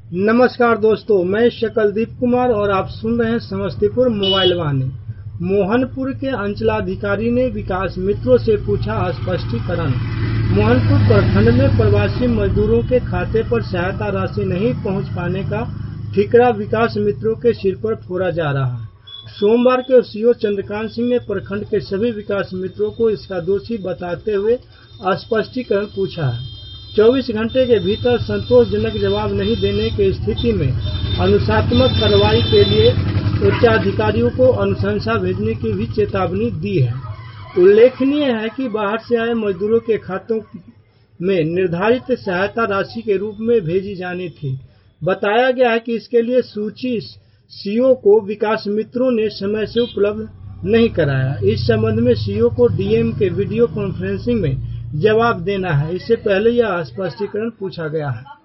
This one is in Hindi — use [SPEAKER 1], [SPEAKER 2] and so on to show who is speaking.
[SPEAKER 1] नमस्कार दोस्तों, मैं शकलदीप कुमार और आप सुन रहे हैं समस्तीपुर मोबाइल वाणी। मोहनपुर के अंचलाधिकारी ने विकास मित्रों से पूछा स्पष्टीकरण। मोहनपुर प्रखंड में प्रवासी मजदूरों के खाते पर सहायता राशि नहीं पहुंच पाने का ठिकरा विकास मित्रों के सिर पर फोड़ा जा रहा है। सोमवार को सीओ चंद्रकांत सिंह ने प्रखंड के सभी विकास मित्रों को इसका दोषी बताते हुए स्पष्टीकरण पूछा है। 24 घंटे के भीतर संतोषजनक जवाब नहीं देने की स्थिति में अनुशासनात्मक कार्रवाई के लिए उच्चाधिकारियों को अनुशंसा भेजने की भी चेतावनी दी है। उल्लेखनीय है कि बाहर से आए मजदूरों के खातों में निर्धारित सहायता राशि के रूप में भेजी जानी थी। बताया गया है कि इसके लिए सूची सीओ को विकास मित्रों ने समय से उपलब्ध नहीं कराया। इस संबंध में सीओ को डीएम के वीडियो कॉन्फ्रेंसिंग में जवाब देना है। इससे पहले यह स्पष्टीकरण पूछा गया है।